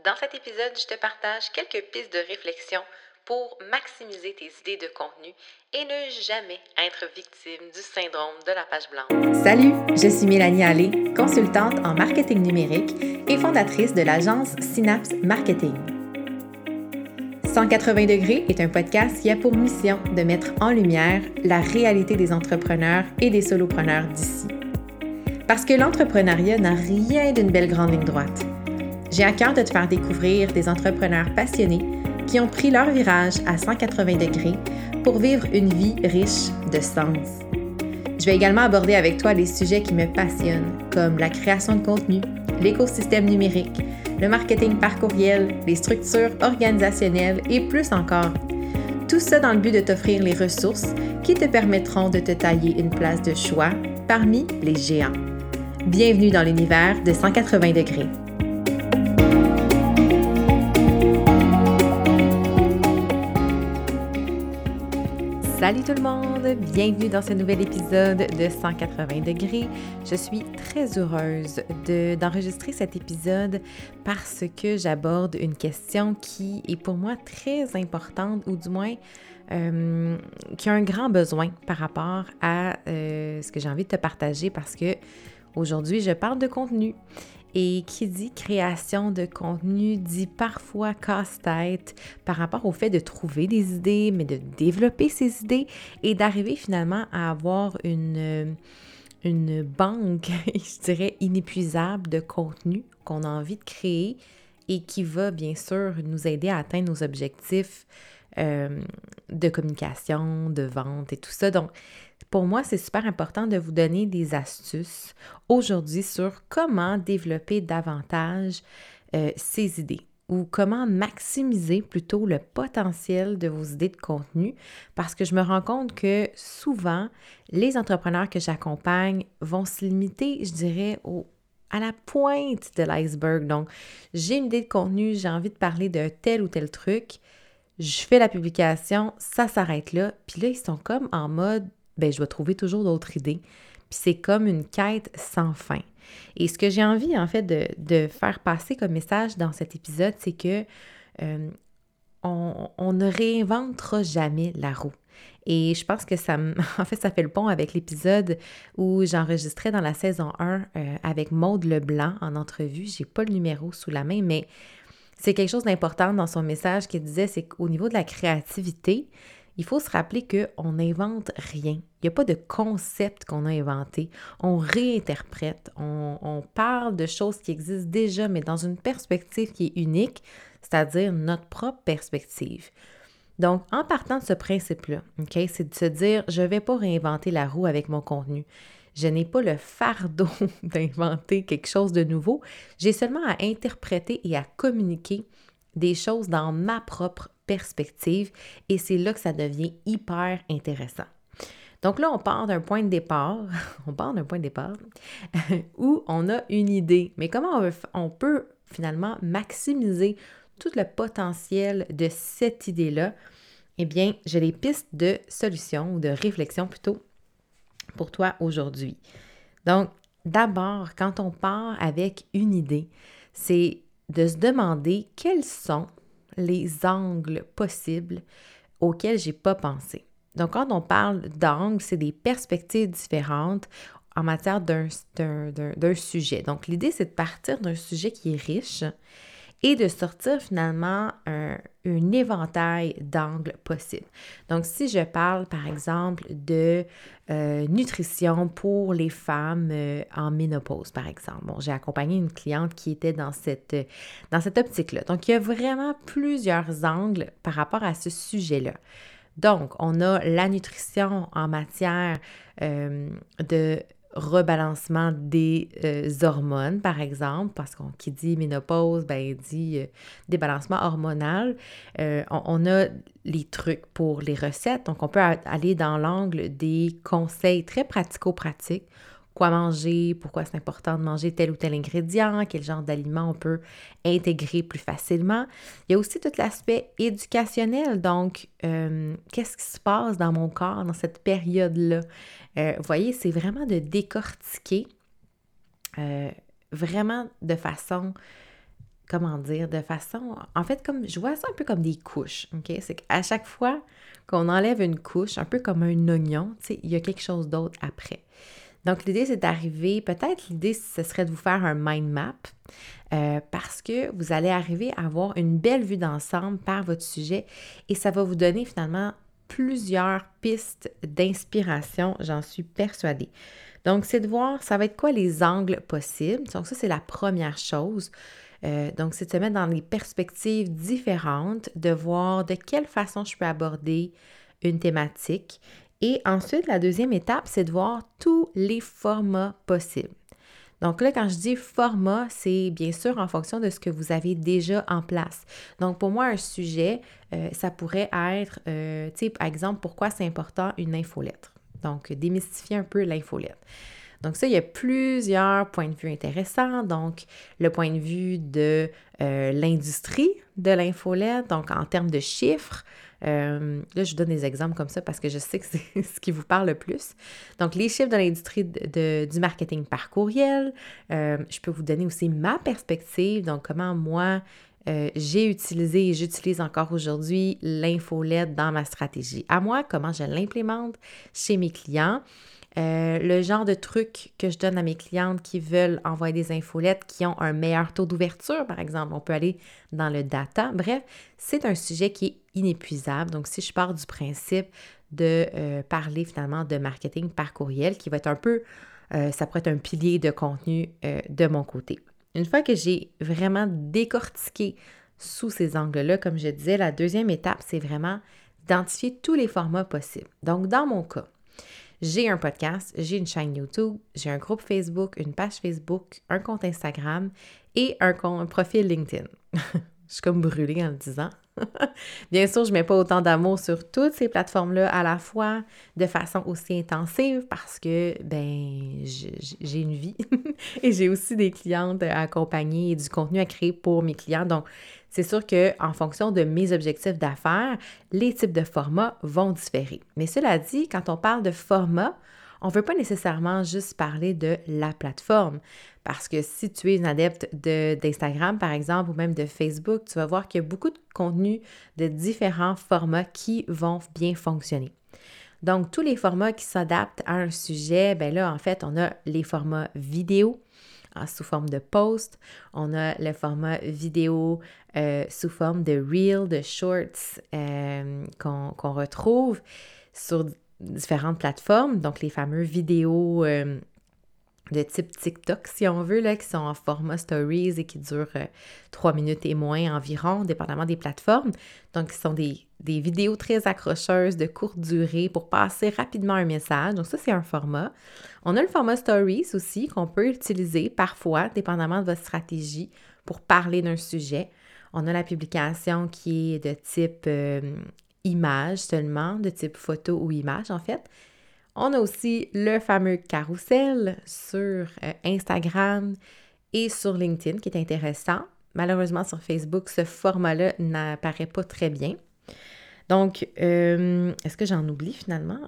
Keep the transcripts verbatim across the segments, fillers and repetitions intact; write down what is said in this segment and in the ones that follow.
Dans cet épisode, je te partage quelques pistes de réflexion pour maximiser tes idées de contenu et ne jamais être victime du syndrome de la page blanche. Salut, je suis Mélanie Allé, consultante en marketing numérique et fondatrice de l'agence Synapse Marketing. cent quatre-vingts degrés est un podcast qui a pour mission de mettre en lumière la réalité des entrepreneurs et des solopreneurs d'ici. Parce que l'entrepreneuriat n'a rien d'une belle grande ligne droite. J'ai à cœur de te faire découvrir des entrepreneurs passionnés qui ont pris leur virage à cent quatre-vingts degrés pour vivre une vie riche de sens. Je vais également aborder avec toi les sujets qui me passionnent, comme la création de contenu, l'écosystème numérique, le marketing par courriel, les structures organisationnelles et plus encore. Tout ça dans le but de t'offrir les ressources qui te permettront de te tailler une place de choix parmi les géants. Bienvenue dans l'univers de cent quatre-vingts degrés. Salut tout le monde! Bienvenue dans ce nouvel épisode de cent quatre-vingts degrés. Je suis très heureuse de, d'enregistrer cet épisode parce que j'aborde une question qui est pour moi très importante ou du moins euh, qui a un grand besoin par rapport à euh, ce que j'ai envie de te partager parce que aujourd'hui, je parle de contenu. Et qui dit création de contenu dit parfois casse-tête par rapport au fait de trouver des idées, mais de développer ces idées et d'arriver finalement à avoir une, une banque, je dirais, inépuisable de contenu qu'on a envie de créer et qui va bien sûr nous aider à atteindre nos objectifs euh, de communication, de vente et tout ça. Donc, pour moi, c'est super important de vous donner des astuces aujourd'hui sur comment développer davantage euh, ces idées ou comment maximiser plutôt le potentiel de vos idées de contenu parce que je me rends compte que souvent, les entrepreneurs que j'accompagne vont se limiter, je dirais, au à la pointe de l'iceberg. Donc, j'ai une idée de contenu, j'ai envie de parler de tel ou tel truc, je fais la publication, ça s'arrête là, puis là, ils sont comme en mode ben je vais trouver toujours d'autres idées. Puis c'est comme une quête sans fin. Et ce que j'ai envie, en fait, de, de faire passer comme message dans cet épisode, c'est que euh, on, on ne réinventera jamais la roue. Et je pense que ça, en fait, ça fait le pont avec l'épisode où j'enregistrais dans la saison un euh, avec Maude Leblanc en entrevue. J'ai pas le numéro sous la main, mais c'est quelque chose d'important dans son message qu'il disait, c'est qu'au niveau de la créativité, il faut se rappeler qu'on n'invente rien. Il n'y a pas de concept qu'on a inventé. On réinterprète, on, on parle de choses qui existent déjà, mais dans une perspective qui est unique, c'est-à-dire notre propre perspective. Donc, en partant de ce principe-là, okay, c'est de se dire, je ne vais pas réinventer la roue avec mon contenu. Je n'ai pas le fardeau d'inventer quelque chose de nouveau. J'ai seulement à interpréter et à communiquer des choses dans ma propre perspective et c'est là que ça devient hyper intéressant. Donc là, on part d'un point de départ, on part d'un point de départ où on a une idée, mais comment on, veut, on peut finalement maximiser tout le potentiel de cette idée-là? Eh bien, j'ai des pistes de solutions ou de réflexion plutôt pour toi aujourd'hui. Donc, d'abord, quand on part avec une idée, c'est de se demander quels sont les angles possibles auxquels j'ai pas pensé. Donc, quand on parle d'angles, c'est des perspectives différentes en matière d'un, d'un, d'un, d'un sujet. Donc, l'idée, c'est de partir d'un sujet qui est riche et de sortir finalement un, un éventail d'angles possibles. Donc, si je parle, par exemple, de euh, nutrition pour les femmes euh, en ménopause, par exemple. Bon, j'ai accompagné une cliente qui était dans cette, dans cette optique-là. Donc, il y a vraiment plusieurs angles par rapport à ce sujet-là. Donc, on a la nutrition en matière euh, de rebalancement des euh, hormones, par exemple, parce qu'on qui dit ménopause, ben dit euh, débalancement hormonal. Euh, on, on a les trucs pour les recettes, donc on peut a- aller dans l'angle des conseils très pratico-pratiques. Quoi manger, pourquoi c'est important de manger tel ou tel ingrédient, quel genre d'aliments on peut intégrer plus facilement. Il y a aussi tout l'aspect éducationnel, donc euh, qu'est-ce qui se passe dans mon corps dans cette période-là? Euh, vous voyez, c'est vraiment de décortiquer euh, vraiment de façon comment dire, de façon, en fait, comme je vois ça un peu comme des couches, OK? C'est qu'à chaque fois qu'on enlève une couche, un peu comme un oignon, tu sais, il y a quelque chose d'autre après. Donc, l'idée, c'est d'arriver, peut-être l'idée, ce serait de vous faire un mind map euh, parce que vous allez arriver à avoir une belle vue d'ensemble par votre sujet et ça va vous donner finalement plusieurs pistes d'inspiration, j'en suis persuadée. Donc, c'est de voir, ça va être quoi les angles possibles. Donc, ça, c'est la première chose. Euh, donc, c'est de se mettre dans les perspectives différentes, de voir de quelle façon je peux aborder une thématique. Et ensuite, la deuxième étape, c'est de voir tous les formats possibles. Donc là, quand je dis format, c'est bien sûr en fonction de ce que vous avez déjà en place. Donc pour moi, un sujet, euh, ça pourrait être, euh, tu sais, par exemple, pourquoi c'est important une infolettre. Donc, démystifier un peu l'infolettre. Donc ça, il y a plusieurs points de vue intéressants. Donc, le point de vue de euh, l'industrie de l'infolette, donc en termes de chiffres. Euh, là, je vous donne des exemples comme ça parce que je sais que c'est ce qui vous parle le plus. Donc, les chiffres de l'industrie de, de, du marketing par courriel. Euh, je peux vous donner aussi ma perspective, donc comment moi, euh, j'ai utilisé et j'utilise encore aujourd'hui l'infolette dans ma stratégie. À moi, comment je l'implémente chez mes clients. Euh, le genre de trucs que je donne à mes clientes qui veulent envoyer des infolettes, qui ont un meilleur taux d'ouverture, par exemple. On peut aller dans le data. Bref, c'est un sujet qui est inépuisable. Donc, si je pars du principe de euh, parler finalement de marketing par courriel, qui va être un peu, euh, ça pourrait être un pilier de contenu euh, de mon côté. Une fois que j'ai vraiment décortiqué sous ces angles-là, comme je disais, la deuxième étape, c'est vraiment d'identifier tous les formats possibles. Donc, dans mon cas, j'ai un podcast, j'ai une chaîne YouTube, j'ai un groupe Facebook, une page Facebook, un compte Instagram et un, compte, un profil LinkedIn. Je suis comme brûlée en le disant. Bien sûr, je ne mets pas autant d'amour sur toutes ces plateformes-là à la fois de façon aussi intensive parce que, ben, j'ai une vie et j'ai aussi des clientes à accompagner et du contenu à créer pour mes clients. Donc, c'est sûr qu'en fonction de mes objectifs d'affaires, les types de formats vont différer. Mais cela dit, quand on parle de format, on ne veut pas nécessairement juste parler de la plateforme. Parce que si tu es une adepte de, d'Instagram, par exemple, ou même de Facebook, tu vas voir qu'il y a beaucoup de contenus de différents formats qui vont bien fonctionner. Donc, tous les formats qui s'adaptent à un sujet, bien là, en fait, on a les formats vidéo sous forme de post, on a le format vidéo euh, sous forme de reel, de shorts euh, qu'on, qu'on retrouve sur différentes plateformes, donc les fameux vidéos euh, de type TikTok, si on veut, là, qui sont en format stories et qui durent euh, trois minutes et moins environ, dépendamment des plateformes. Donc, ce sont des, des vidéos très accrocheuses de courte durée pour passer rapidement un message. Donc, ça, c'est un format. On a le format stories aussi qu'on peut utiliser parfois, dépendamment de votre stratégie, pour parler d'un sujet. On a la publication qui est de type euh, image seulement, de type photo ou image, en fait. On a aussi le fameux carrousel sur euh, Instagram et sur LinkedIn qui est intéressant. Malheureusement, sur Facebook, ce format-là n'apparaît pas très bien. Donc, euh, est-ce que j'en oublie finalement?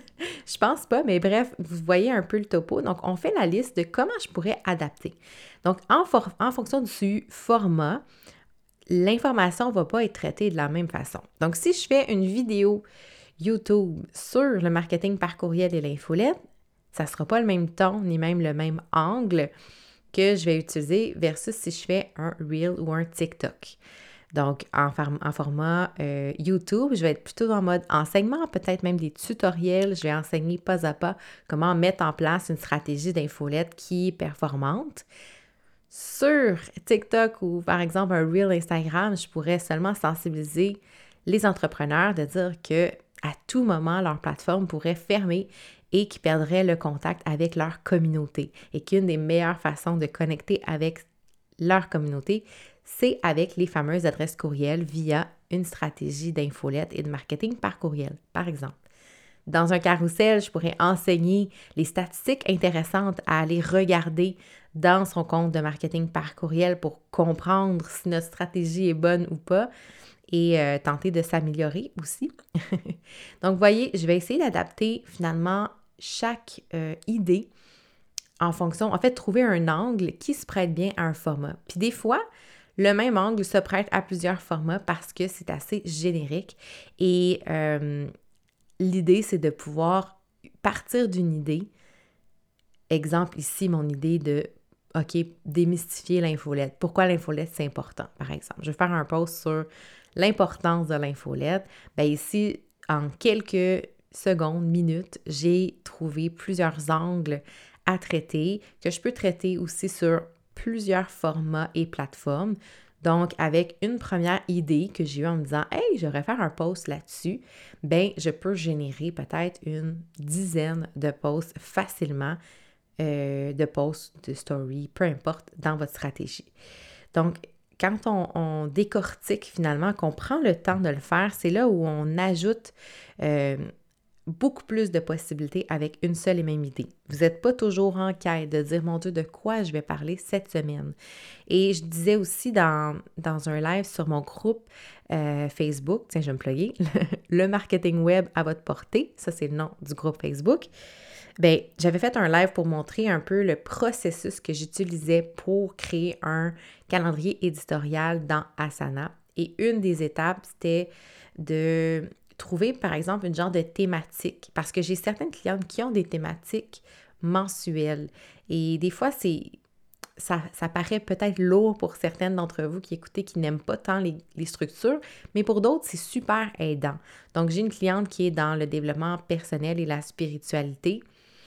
Je pense pas, mais bref, vous voyez un peu le topo. Donc, on fait la liste de comment je pourrais adapter. Donc, en, for- en fonction du format, l'information ne va pas être traitée de la même façon. Donc, si je fais une vidéo YouTube sur le marketing par courriel et l'infolette, ça ne sera pas le même ton ni même le même angle que je vais utiliser versus si je fais un Reel ou un TikTok. Donc, en, form- en format euh, YouTube, je vais être plutôt en mode enseignement, peut-être même des tutoriels. Je vais enseigner pas à pas comment mettre en place une stratégie d'infolette qui est performante. Sur TikTok ou par exemple un Reel Instagram, je pourrais seulement sensibiliser les entrepreneurs de dire que à tout moment, leur plateforme pourrait fermer et qu'ils perdraient le contact avec leur communauté. Et qu'une des meilleures façons de connecter avec leur communauté, c'est avec les fameuses adresses courriel via une stratégie d'infolette et de marketing par courriel, par exemple. Dans un carrousel, je pourrais enseigner les statistiques intéressantes à aller regarder dans son compte de marketing par courriel pour comprendre si notre stratégie est bonne ou pas et euh, tenter de s'améliorer aussi. Donc, vous voyez, je vais essayer d'adapter finalement chaque euh, idée en fonction, en fait, trouver un angle qui se prête bien à un format. Puis des fois, le même angle se prête à plusieurs formats parce que c'est assez générique et euh, l'idée, c'est de pouvoir partir d'une idée. Exemple ici, mon idée de, OK, démystifier l'infolette. Pourquoi l'infolette, c'est important, par exemple. Je vais faire un post sur l'importance de l'infolette. Bien ici, en quelques secondes, minutes, j'ai trouvé plusieurs angles à traiter que je peux traiter aussi sur plusieurs formats et plateformes. Donc, avec une première idée que j'ai eue en me disant « Hey, j'aurais faire un post là-dessus », bien, je peux générer peut-être une dizaine de posts facilement, euh, de posts, de stories, peu importe, dans votre stratégie. Donc, quand on, on décortique finalement, qu'on prend le temps de le faire, c'est là où on ajoute euh, beaucoup plus de possibilités avec une seule et même idée. Vous n'êtes pas toujours en quête de dire « Mon Dieu, de quoi je vais parler cette semaine? » Et je disais aussi dans, dans un live sur mon groupe euh, Facebook, tiens, je vais me plugger, le marketing web à votre portée, ça c'est le nom du groupe Facebook. Bien, j'avais fait un live pour montrer un peu le processus que j'utilisais pour créer un calendrier éditorial dans Asana. Et une des étapes, c'était de trouver, par exemple, une genre de thématique. Parce que j'ai certaines clientes qui ont des thématiques mensuelles. Et des fois, c'est ça, ça paraît peut-être lourd pour certaines d'entre vous qui écoutez, qui n'aiment pas tant les, les structures, mais pour d'autres, c'est super aidant. Donc, j'ai une cliente qui est dans le développement personnel et la spiritualité.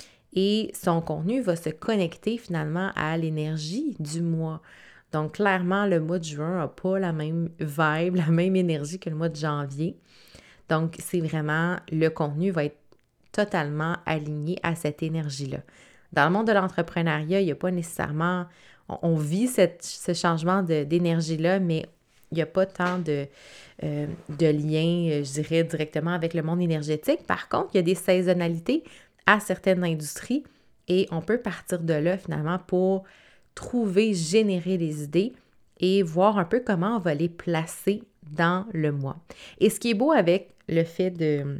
Et son contenu va se connecter finalement à l'énergie du mois. Donc, clairement, le mois de juin n'a pas la même vibe, la même énergie que le mois de janvier. Donc, c'est vraiment, le contenu va être totalement aligné à cette énergie-là. Dans le monde de l'entrepreneuriat, il n'y a pas nécessairement, on, on vit cette, ce changement de, d'énergie-là, mais il n'y a pas tant de, euh, de liens, je dirais, directement avec le monde énergétique. Par contre, il y a des saisonnalités à certaines industries et on peut partir de là finalement pour trouver, générer des idées et voir un peu comment on va les placer dans le mois. Et ce qui est beau avec le fait de,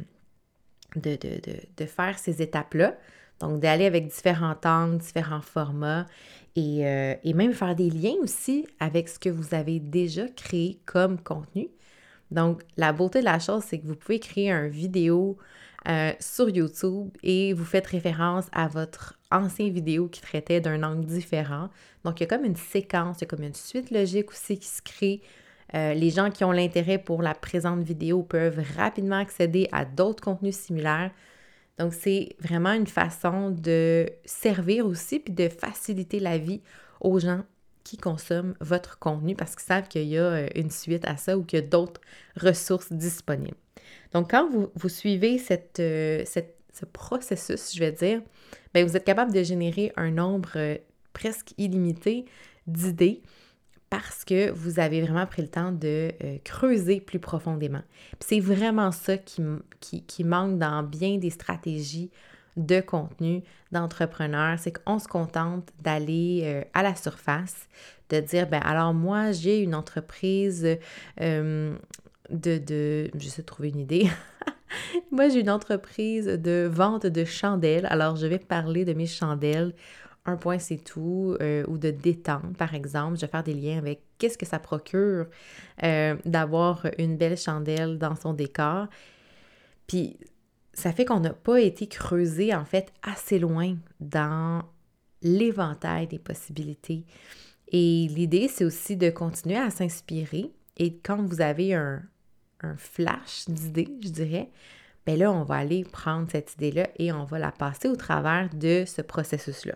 de, de, de, de faire ces étapes-là, donc d'aller avec différents angles, différents formats et, euh, et même faire des liens aussi avec ce que vous avez déjà créé comme contenu. Donc, la beauté de la chose, c'est que vous pouvez créer une vidéo Euh, sur YouTube et vous faites référence à votre ancienne vidéo qui traitait d'un angle différent. Donc, il y a comme une séquence, il y a comme une suite logique aussi qui se crée. Euh, les gens qui ont l'intérêt pour la présente vidéo peuvent rapidement accéder à d'autres contenus similaires. Donc, c'est vraiment une façon de servir aussi puis de faciliter la vie aux gens qui consomment votre contenu parce qu'ils savent qu'il y a une suite à ça ou qu'il y a d'autres ressources disponibles. Donc, quand vous, vous suivez cette, euh, cette, ce processus, je vais dire, bien, vous êtes capable de générer un nombre euh, presque illimité d'idées parce que vous avez vraiment pris le temps de euh, creuser plus profondément. Puis c'est vraiment ça qui, qui, qui manque dans bien des stratégies de contenu d'entrepreneurs, c'est qu'on se contente d'aller euh, à la surface, de dire, ben alors moi, j'ai une entreprise euh, de, de... J'essaie de trouver une idée. Moi, j'ai une entreprise de vente de chandelles, alors je vais parler de mes chandelles. Un point, c'est tout, euh, ou de détente, par exemple. Je vais faire des liens avec qu'est-ce que ça procure euh, d'avoir une belle chandelle dans son décor. Puis, ça fait qu'on n'a pas été creusé, en fait, assez loin dans l'éventail des possibilités. Et l'idée, c'est aussi de continuer à s'inspirer. Et quand vous avez un, un flash d'idée, je dirais, bien là, on va aller prendre cette idée-là et on va la passer au travers de ce processus-là.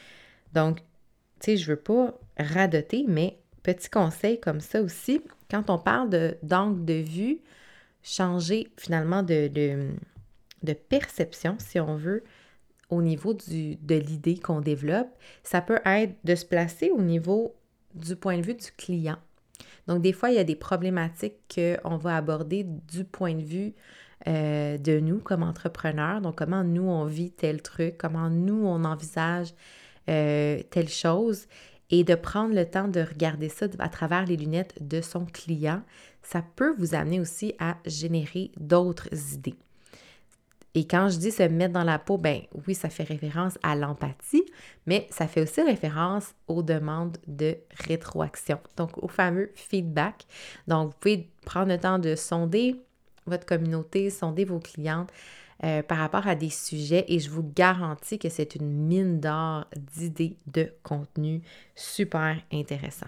Donc, tu sais, je ne veux pas radoter, mais petit conseil comme ça aussi, quand on parle de, d'angle de vue, changer finalement de, de, de perception, si on veut, au niveau du, de l'idée qu'on développe, ça peut être de se placer au niveau du point de vue du client. Donc, des fois, il y a des problématiques qu'on va aborder du point de vue euh, de nous comme entrepreneurs. Donc, comment nous, on vit tel truc, comment nous, on envisage euh, telle chose. Et de prendre le temps de regarder ça à travers les lunettes de son client, ça peut vous amener aussi à générer d'autres idées. Et quand je dis se mettre dans la peau, ben oui, ça fait référence à l'empathie, mais ça fait aussi référence aux demandes de rétroaction, donc au fameux feedback. Donc, vous pouvez prendre le temps de sonder votre communauté, sonder vos clientes euh, par rapport à des sujets et je vous garantis que c'est une mine d'or d'idées de contenu super intéressant.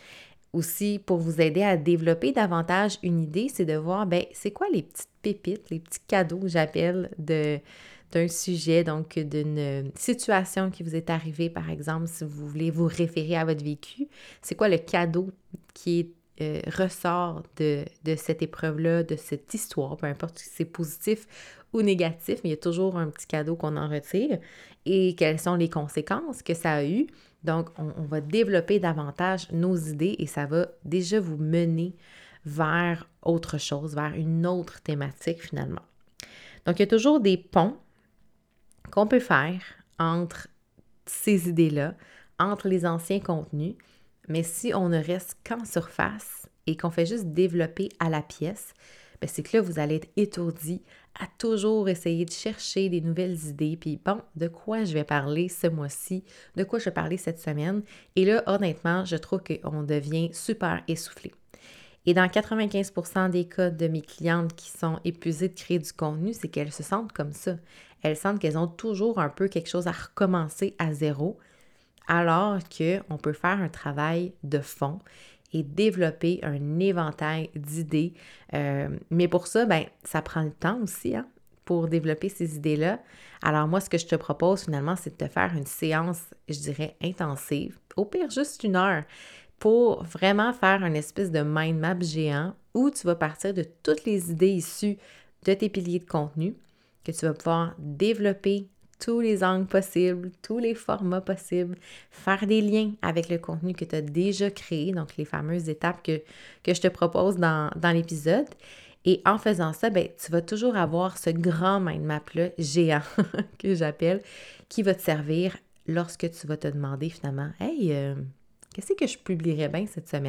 Aussi, pour vous aider à développer davantage une idée, c'est de voir, ben c'est quoi les petites pépites, les petits cadeaux, j'appelle, de, d'un sujet, donc d'une situation qui vous est arrivée, par exemple, si vous voulez vous référer à votre vécu. C'est quoi le cadeau qui est, euh, ressort de, de cette épreuve-là, de cette histoire, peu importe si c'est positif ou négatif, mais il y a toujours un petit cadeau qu'on en retire. Et quelles sont les conséquences que ça a eu. Donc, on, on va développer davantage nos idées et ça va déjà vous mener vers autre chose, vers une autre thématique finalement. Donc, il y a toujours des ponts qu'on peut faire entre ces idées-là, entre les anciens contenus, mais si on ne reste qu'en surface et qu'on fait juste développer à la pièce, bien, c'est que là, vous allez être étourdi à toujours essayer de chercher des nouvelles idées, puis bon, de quoi je vais parler ce mois-ci, de quoi je vais parler cette semaine. Et là, honnêtement, je trouve qu'on devient super essoufflé. Et dans quatre-vingt-quinze pour cent des cas de mes clientes qui sont épuisées de créer du contenu, c'est qu'elles se sentent comme ça. Elles sentent qu'elles ont toujours un peu quelque chose à recommencer à zéro, alors qu'on peut faire un travail de fond et développer un éventail d'idées. Euh, mais pour ça, ben, ça prend le temps aussi, hein, pour développer ces idées-là. Alors moi, ce que je te propose finalement, c'est de te faire une séance, je dirais, intensive, au pire juste une heure, pour vraiment faire une espèce de mind map géant où tu vas partir de toutes les idées issues de tes piliers de contenu, que tu vas pouvoir développer tous les angles possibles, tous les formats possibles, faire des liens avec le contenu que tu as déjà créé, donc les fameuses étapes que, que je te propose dans, dans l'épisode. Et en faisant ça, ben, tu vas toujours avoir ce grand mind map-là, géant, que j'appelle, qui va te servir lorsque tu vas te demander finalement, « Hey, euh, qu'est-ce que je publierais bien cette semaine? »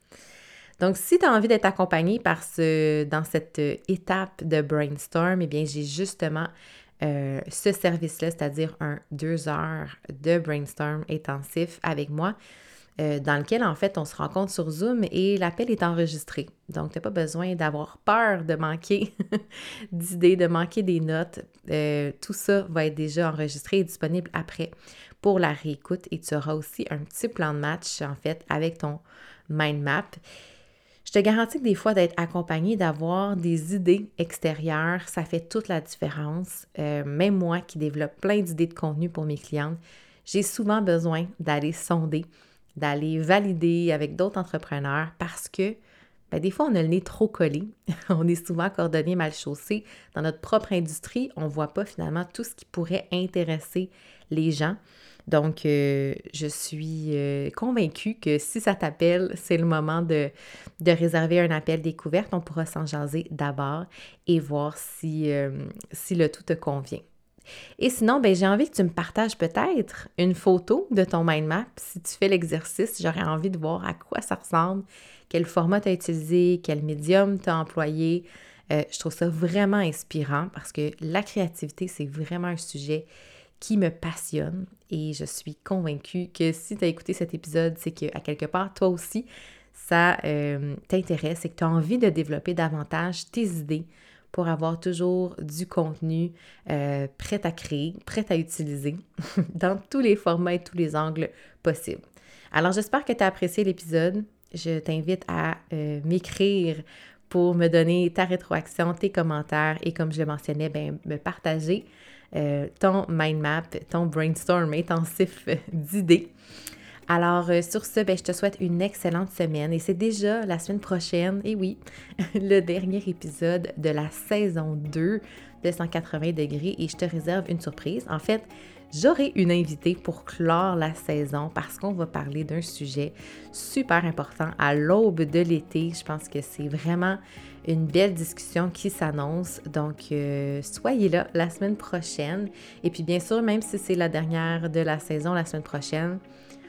Donc, si tu as envie d'être accompagné par ce, dans cette étape de brainstorm, eh bien, j'ai justement Euh, ce service-là, c'est-à-dire un deux heures de brainstorm intensif avec moi, euh, dans lequel, en fait, on se rencontre sur Zoom et l'appel est enregistré. Donc, tu n'as pas besoin d'avoir peur de manquer d'idées, de manquer des notes. Euh, tout ça va être déjà enregistré et disponible après pour la réécoute et tu auras aussi un petit plan de match, en fait, avec ton mind map. Je te garantis que des fois, d'être accompagné, d'avoir des idées extérieures, ça fait toute la différence. Euh, même moi qui développe plein d'idées de contenu pour mes clientes, j'ai souvent besoin d'aller sonder, d'aller valider avec d'autres entrepreneurs parce que ben, des fois, on a le nez trop collé. On est souvent cordonnier mal chaussé. Dans notre propre industrie, on ne voit pas finalement tout ce qui pourrait intéresser les gens. Donc, euh, je suis euh, convaincue que si ça t'appelle, c'est le moment de, de réserver un appel découverte. On pourra s'en jaser d'abord et voir si, euh, si le tout te convient. Et sinon, ben, j'ai envie que tu me partages peut-être une photo de ton mind map. Si tu fais l'exercice, j'aurais envie de voir à quoi ça ressemble, quel format tu as utilisé, quel médium tu as employé. Euh, je trouve ça vraiment inspirant parce que la créativité, c'est vraiment un sujet qui me passionne et je suis convaincue que si tu as écouté cet épisode, c'est qu'à quelque part, toi aussi, ça euh, t'intéresse et que tu as envie de développer davantage tes idées pour avoir toujours du contenu euh, prêt à créer, prêt à utiliser dans tous les formats et tous les angles possibles. Alors, j'espère que tu as apprécié l'épisode. Je t'invite à euh, m'écrire pour me donner ta rétroaction, tes commentaires et comme je le mentionnais, ben, me partager euh, ton mind map, ton brainstorm intensif d'idées. Alors, euh, sur ce, ben, je te souhaite une excellente semaine et c'est déjà la semaine prochaine, et oui, le dernier épisode de la saison deux de cent quatre-vingts degrés et je te réserve une surprise. En fait, j'aurai une invitée pour clore la saison parce qu'on va parler d'un sujet super important à l'aube de l'été. Je pense que c'est vraiment une belle discussion qui s'annonce. Donc, euh, soyez là la semaine prochaine. Et puis, bien sûr, même si c'est la dernière de la saison la semaine prochaine,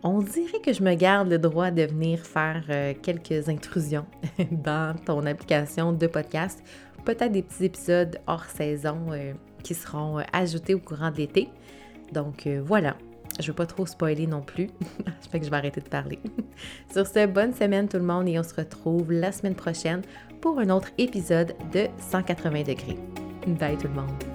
on dirait que je me garde le droit de venir faire euh, quelques intrusions dans ton application de podcast. Peut-être des petits épisodes hors saison euh, qui seront euh, ajoutés au courant de l'été. Donc euh, voilà, je ne veux pas trop spoiler non plus. Je fais que je vais arrêter de parler. Sur ce, bonne semaine tout le monde et on se retrouve la semaine prochaine pour un autre épisode de cent quatre-vingts degrés. Bye tout le monde!